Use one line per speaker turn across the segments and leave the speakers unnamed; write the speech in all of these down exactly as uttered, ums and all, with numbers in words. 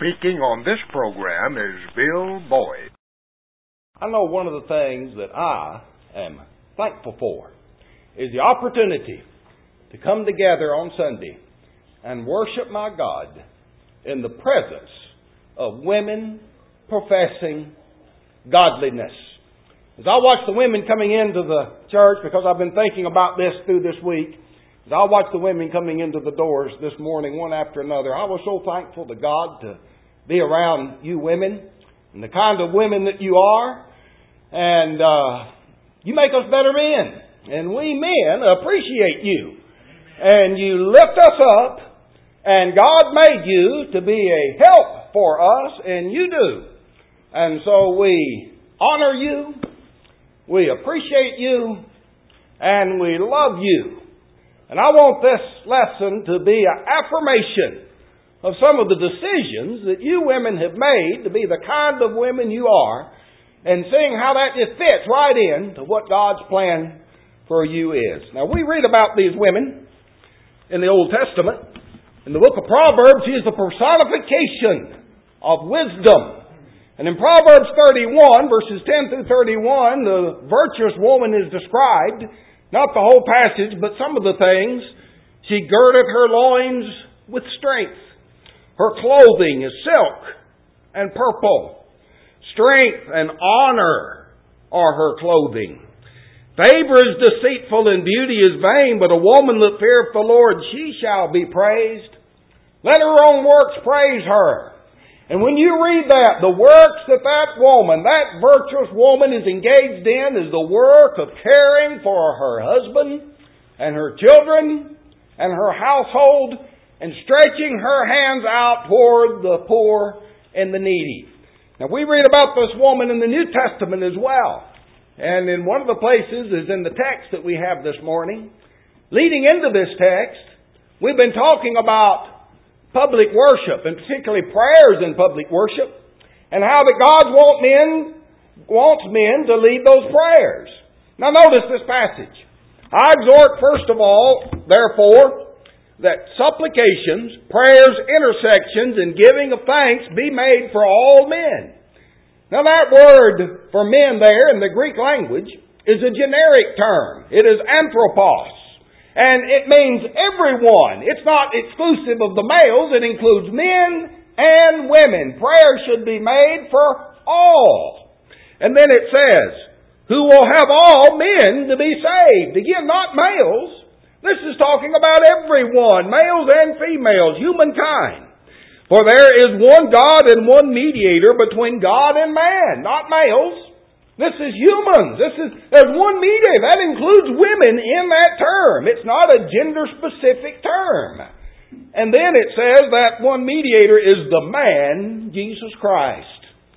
Speaking on this program is Bill Boyd.
I know one of the things that I am thankful for is the opportunity to come together on Sunday and worship my God in the presence of women professing godliness. As I watch the women coming into the church, because I've been thinking about this through this week, as I watched the women coming into the doors this morning, one after another, I was so thankful to God to be around you women and the kind of women that you are. And uh, you make us better men. And we men appreciate you. And you lift us up. And God made you to be a help for us. And you do. And so we honor you. We appreciate you. And we love you. And I want this lesson to be an affirmation of some of the decisions that you women have made to be the kind of women you are, and seeing how that just fits right in to what God's plan for you is. Now, we read about these women in the Old Testament. In the book of Proverbs, she is the personification of wisdom. And in Proverbs thirty-one, verses ten through thirty-one, the virtuous woman is described. Not the whole passage, but some of the things. She girdeth her loins with strength. Her clothing is silk and purple. Strength and honor are her clothing. Favor is deceitful and beauty is vain, but a woman that feareth the Lord, she shall be praised. Let her own works praise her. And when you read that, the works that that woman, that virtuous woman is engaged in is the work of caring for her husband and her children and her household and stretching her hands out toward the poor and the needy. Now we read about this woman in the New Testament as well. And in one of the places is in the text that we have this morning. Leading into this text, we've been talking about public worship, and particularly prayers in public worship, and how that God want men, wants men to lead those prayers. Now notice this passage. I exhort first of all, therefore, that supplications, prayers, intersections, and giving of thanks be made for all men. Now that word for men there in the Greek language is a generic term. It is anthropos. And it means everyone. It's not exclusive of the males. It includes men and women. Prayer should be made for all. And then it says, who will have all men to be saved. Again, not males. This is talking about everyone, males and females, humankind. For there is one God and one mediator between God and man, not males. This is humans. This is, there's one mediator. That includes women in that term. It's not a gender-specific term. And then it says that one mediator is the man, Jesus Christ.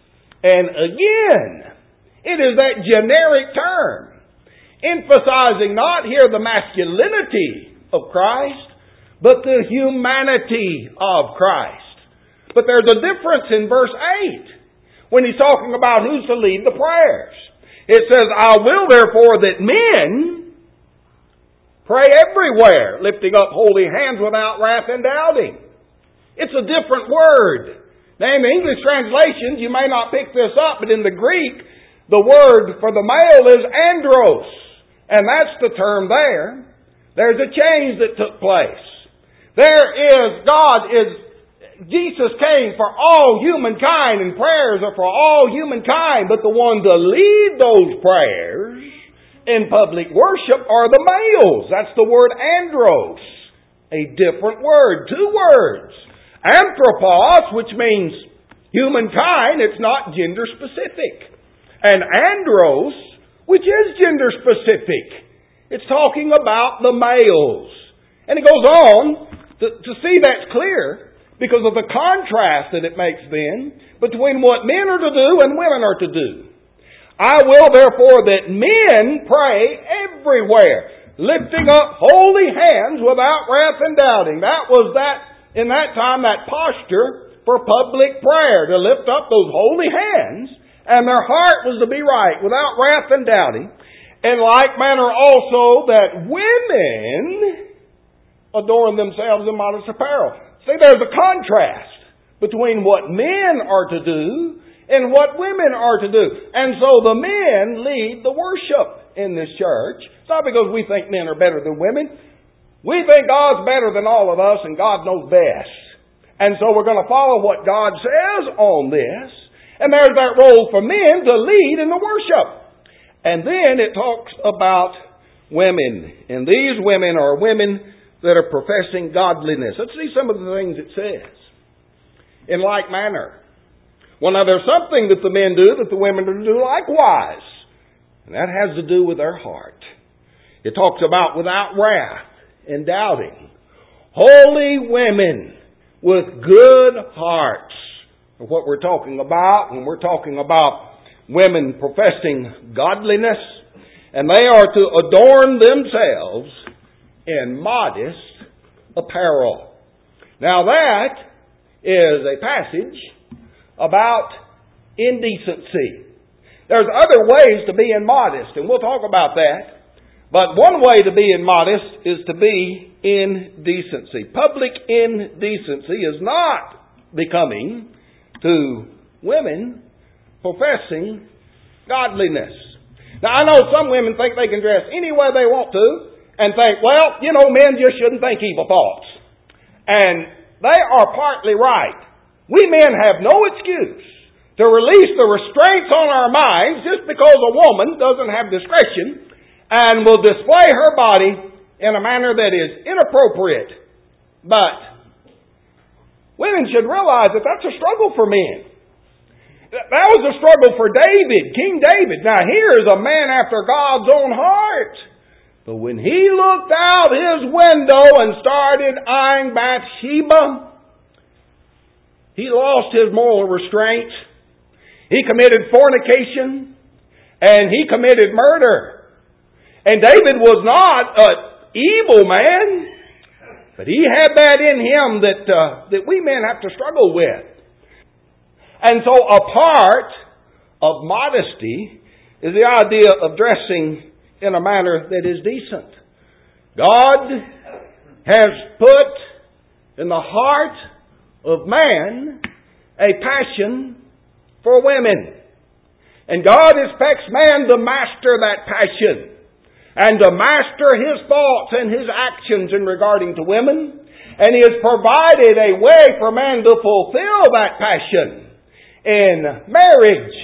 And again, it is that generic term, emphasizing not here the masculinity of Christ, but the humanity of Christ. But there's a difference in verse eight. When he's talking about who's to lead the prayers. It says, I will therefore that men pray everywhere, lifting up holy hands without wrath and doubting. It's a different word. Now in the English translations, you may not pick this up, but in the Greek, the word for the male is andros. And that's the term there. There's a change that took place. There is, God is Jesus came for all humankind, and prayers are for all humankind, but the ones to lead those prayers in public worship are the males. That's the word andros. A different word. Two words. Anthropos, which means humankind, it's not gender specific. And andros, which is gender specific. It's talking about the males. And it goes on to, to see that's clear, because of the contrast that it makes then between what men are to do and women are to do. I will therefore that men pray everywhere, lifting up holy hands without wrath and doubting. That was that, in that time, that posture for public prayer, to lift up those holy hands, and their heart was to be right, without wrath and doubting. In like manner also that women adorn themselves in modest apparel. See, there's a contrast between what men are to do and what women are to do. And so the men lead the worship in this church. It's not because we think men are better than women. We think God's better than all of us and God knows best. And so we're going to follow what God says on this. And there's that role for men to lead in the worship. And then it talks about women. And these women are women that are professing godliness. Let's see some of the things it says. In like manner. Well, now there's something that the men do that the women are to do likewise. And that has to do with their heart. It talks about without wrath and doubting. Holy women with good hearts. What we're talking about when we're talking about women professing godliness. And they are to adorn themselves in modest apparel. Now that is a passage about indecency. There's other ways to be immodest, and we'll talk about that. But one way to be immodest is to be in decency. Public indecency is not becoming to women professing godliness. Now, I know some women think they can dress any way they want to and think, well, you know, men just shouldn't think evil thoughts. And they are partly right. We men have no excuse to release the restraints on our minds just because a woman doesn't have discretion and will display her body in a manner that is inappropriate. But women should realize that that's a struggle for men. That was a struggle for David, King David. Now here is a man after God's own heart. But when he looked out his window and started eyeing Bathsheba, he lost his moral restraint. He committed fornication and he committed murder. And David was not an evil man, but he had that in him that uh, that we men have to struggle with. And so a part of modesty is the idea of dressing in a manner that is decent. God has put in the heart of man a passion for women. And God expects man to master that passion and to master his thoughts and his actions in regarding to women. And He has provided a way for man to fulfill that passion in marriage.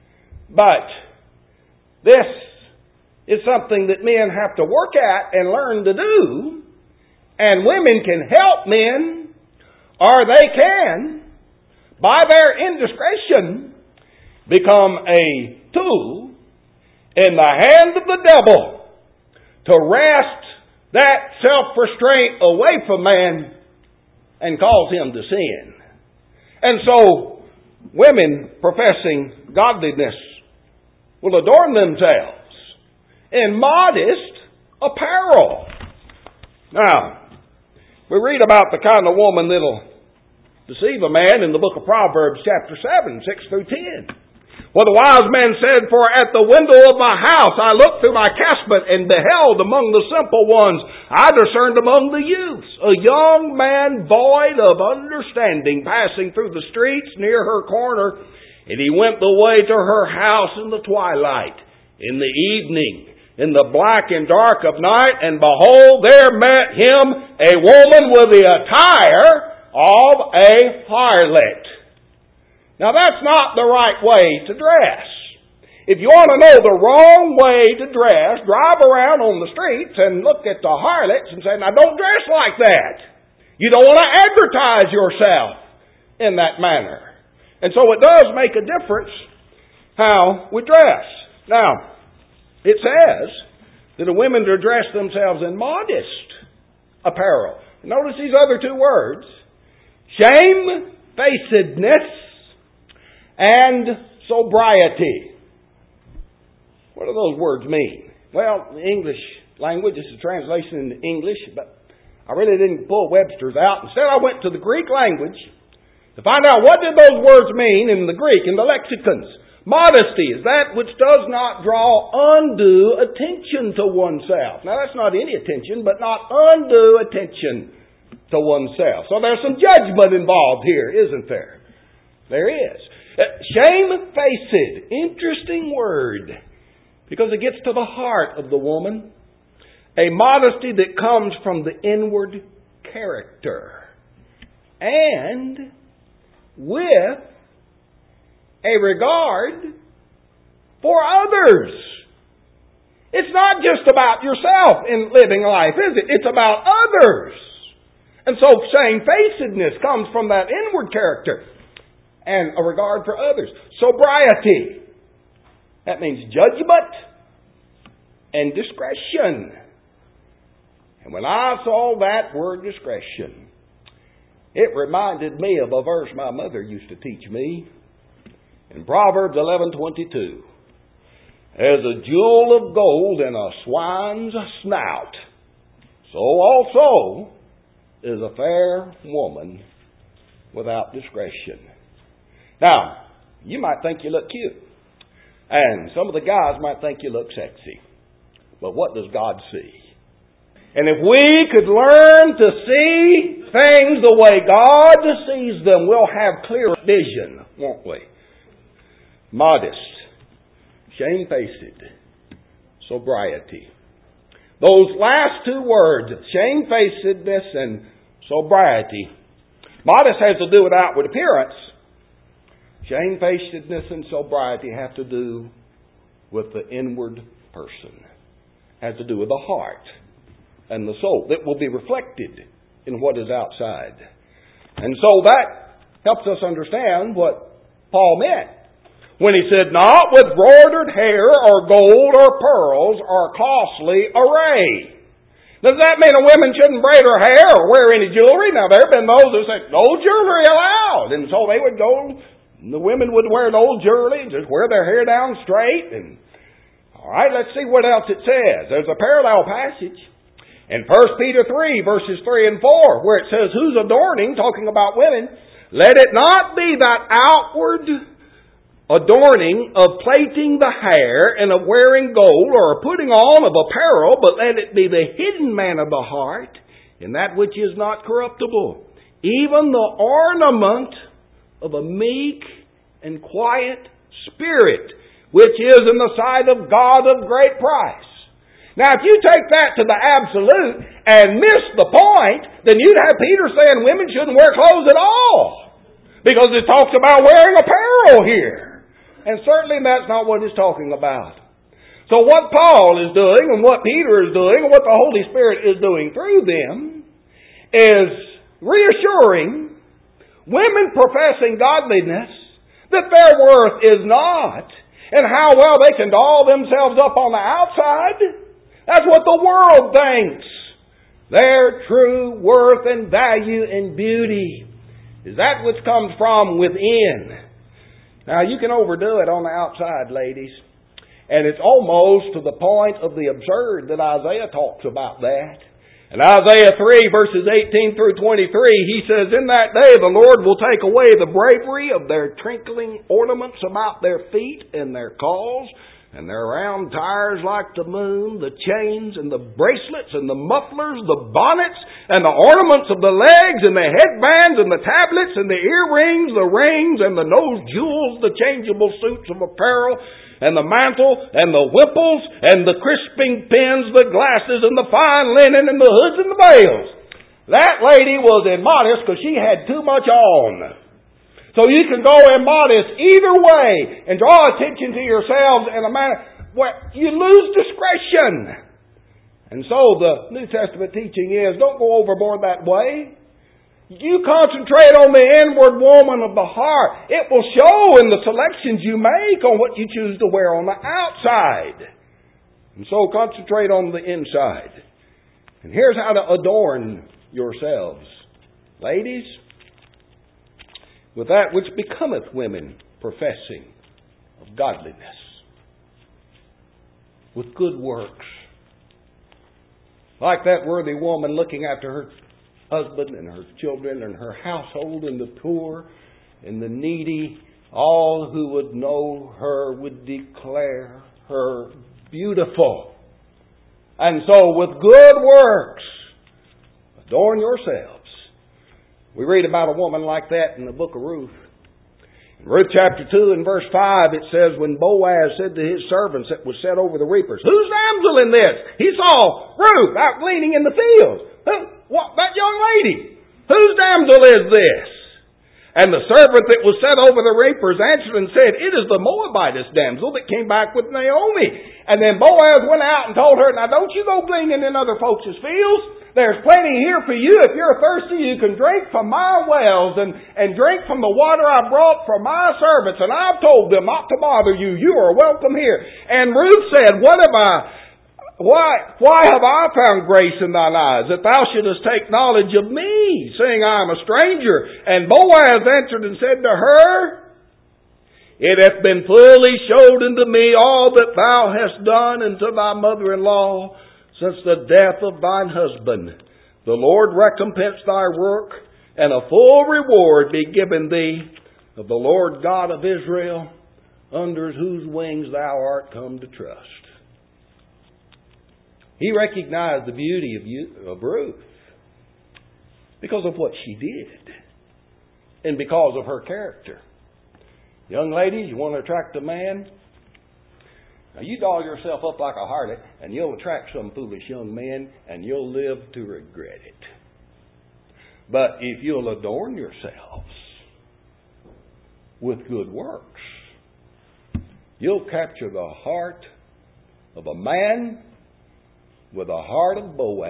But this is something that men have to work at and learn to do. And women can help men, or they can, by their indiscretion, become a tool in the hand of the devil to wrest that self-restraint away from man and cause him to sin. And so, women professing godliness will adorn themselves in modest apparel. Now, we read about the kind of woman that'll deceive a man in the book of Proverbs chapter seven, six through ten. Well, the wise man said, "For at the window of my house I looked through my casement and beheld among the simple ones, I discerned among the youths, a young man void of understanding passing through the streets near her corner. And he went the way to her house in the twilight, in the evening, in the black and dark of night, and behold, there met him a woman with the attire of a harlot." Now that's not the right way to dress. If you want to know the wrong way to dress, drive around on the streets and look at the harlots and say, "Now don't dress like that." You don't want to advertise yourself in that manner. And so it does make a difference how we dress. Now, it says that the women to dress themselves in modest apparel. Notice these other two words: shamefacedness and sobriety. What do those words mean? Well, the English language, this is a translation into English, but I really didn't pull Webster's out. Instead, I went to the Greek language to find out what did those words mean in the Greek, in the lexicons. Modesty is that which does not draw undue attention to oneself. Now, that's not any attention, but not undue attention to oneself. So there's some judgment involved here, isn't there? There is. Uh, shamefaced. Interesting word. Because it gets to the heart of the woman. A modesty that comes from the inward character. And with a regard for others. It's not just about yourself in living life, is it? It's about others. And so shamefacedness comes from that inward character and a regard for others. Sobriety. That means judgment and discretion. And when I saw that word discretion, it reminded me of a verse my mother used to teach me in Proverbs eleven twenty-two. As a jewel of gold in a swine's snout, so also is a fair woman without discretion. Now, you might think you look cute. And some of the guys might think you look sexy. But what does God see? And if we could learn to see things the way God sees them, we'll have clear vision, won't we? Modest. Shamefaced. Sobriety. Those last two words, shamefacedness and sobriety. Modest has to do with outward appearance. Shamefacedness and sobriety have to do with the inward person. Has to do with the heart and the soul that will be reflected in what is outside. And so that helps us understand what Paul meant when he said, not with broidered hair or gold or pearls or costly array. Does that mean a woman shouldn't braid her hair or wear any jewelry? Now, there have been those who said, no jewelry allowed. And so they would go, the women would wear no jewelry, just wear their hair down straight. And all right, let's see what else it says. There's a parallel passage in First Peter three, verses three and four, where it says, whose adorning, talking about women, let it not be that outward adorning of plaiting the hair and of wearing gold or putting on of apparel, but let it be the hidden man of the heart in that which is not corruptible, even the ornament of a meek and quiet spirit, which is in the sight of God of great price. Now, if you take that to the absolute and miss the point, then you'd have Peter saying women shouldn't wear clothes at all, because it talks about wearing apparel here. And certainly that's not what it's talking about. So what Paul is doing and what Peter is doing and what the Holy Spirit is doing through them is reassuring women professing godliness that their worth is not, and how well they can doll themselves up on the outside. That's what the world thinks. Their true worth and value and beauty is that which comes from within. Now, you can overdo it on the outside, ladies. And it's almost to the point of the absurd that Isaiah talks about that. In Isaiah three, verses eighteen through twenty-three, he says, in that day the Lord will take away the bravery of their twinkling ornaments about their feet and their cauls, and their round tires like the moon, the chains and the bracelets and the mufflers, the bonnets and the ornaments of the legs and the headbands and the tablets and the earrings, the rings and the nose jewels, the changeable suits of apparel and the mantle and the whipples and the crisping pins, the glasses and the fine linen and the hoods and the veils. That lady was immodest because she had too much on. So you can go immodest either way and draw attention to yourselves in a manner where you lose discretion. And so the New Testament teaching is, don't go overboard that way. You concentrate on the inward woman of the heart. It will show in the selections you make on what you choose to wear on the outside. And so concentrate on the inside. And here's how to adorn yourselves. Ladies, with that which becometh women professing of godliness, with good works. Like that worthy woman looking after her husband and her children and her household and the poor and the needy. All who would know her would declare her beautiful. And so with good works, adorn yourselves. We read about a woman like that in the book of Ruth. In Ruth chapter two and verse five, it says, when Boaz said to his servants that was set over the reapers, whose damsel in this? He saw Ruth out gleaning in the fields. Who, what, that young lady. Whose damsel is this? And the servant that was set over the reapers answered and said, it is the Moabitess damsel that came back with Naomi. And then Boaz went out and told her, now don't you go gleaning in other folks' fields. There's plenty here for you. If you're thirsty, you can drink from my wells and, and drink from the water I brought for my servants. And I've told them not to bother you. You are welcome here. And Ruth said, what have I, why, why have I found grace in thine eyes, that thou shouldest take knowledge of me, seeing I am a stranger? And Boaz answered and said to her, it hath been fully showed unto me all that thou hast done unto thy mother-in-law since the death of thine husband. The Lord recompense thy work, and a full reward be given thee of the Lord God of Israel, under whose wings thou art come to trust. He recognized the beauty of, you, of Ruth because of what she did and because of her character. Young ladies, you want to attract a man? Now you doll yourself up like a harlot and you'll attract some foolish young man and you'll live to regret it. But if you'll adorn yourselves with good works, you'll capture the heart of a man with a heart of Boaz.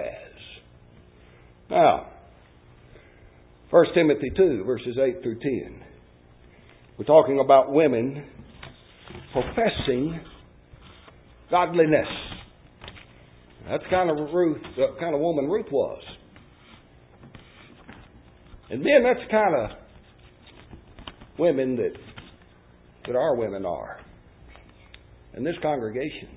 Now, First Timothy two, verses eight through ten. We're talking about women professing godliness. That's the kind of Ruth, the kind of woman Ruth was. And then that's the kind of women that that our women are in this congregation.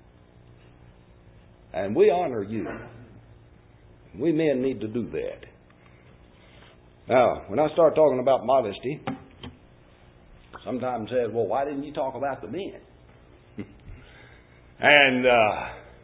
And we honor you. We men need to do that. Now, when I start talking about modesty, sometimes says, well, why didn't you talk about the men? And uh,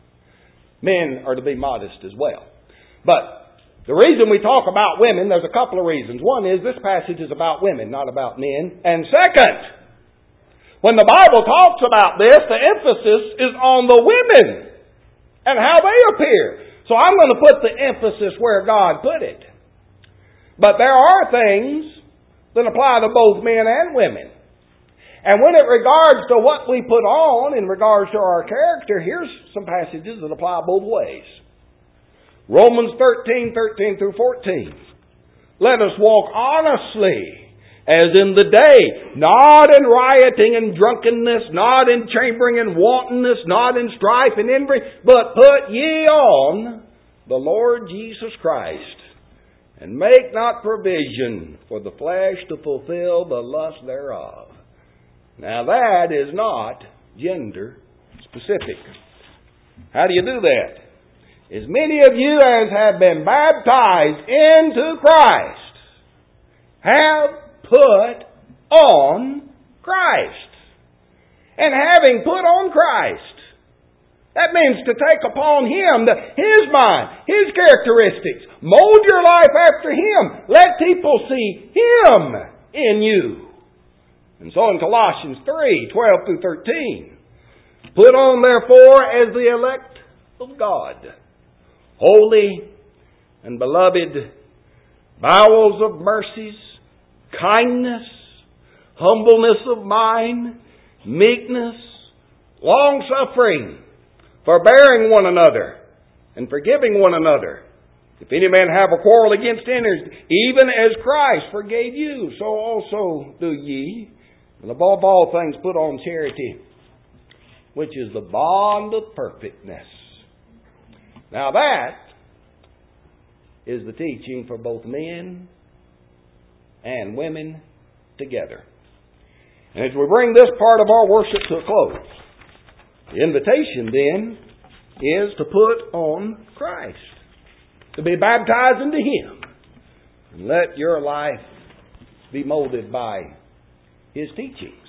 men are to be modest as well. But the reason we talk about women, there's a couple of reasons. One is this passage is about women, not about men. And second, when the Bible talks about this, the emphasis is on the women and how they appear. So I'm going to put the emphasis where God put it. But there are things that apply to both men and women. And when it regards to what we put on in regards to our character, here's some passages that apply both ways. Romans thirteen, thirteen through fourteen. Let us walk honestly as in the day, not in rioting and drunkenness, not in chambering and wantonness, not in strife and envy, but put ye on the Lord Jesus Christ, and make not provision for the flesh to fulfill the lust thereof. Now that is not gender specific. How do you do that? As many of you as have been baptized into Christ have put on Christ. And having put on Christ, that means to take upon Him the, His mind, His characteristics. Mold your life after Him. Let people see Him in you. And so in Colossians three, twelve through thirteen, put on therefore as the elect of God, holy and beloved, bowels of mercies, kindness, humbleness of mind, meekness, long-suffering, forbearing one another, and forgiving one another. If any man have a quarrel against any, even as Christ forgave you, so also do ye. And above all things put on charity, which is the bond of perfectness. Now that is the teaching for both men and women together. And as we bring this part of our worship to a close, the invitation then is to put on Christ, to be baptized into Him, and let your life be molded by His teaching.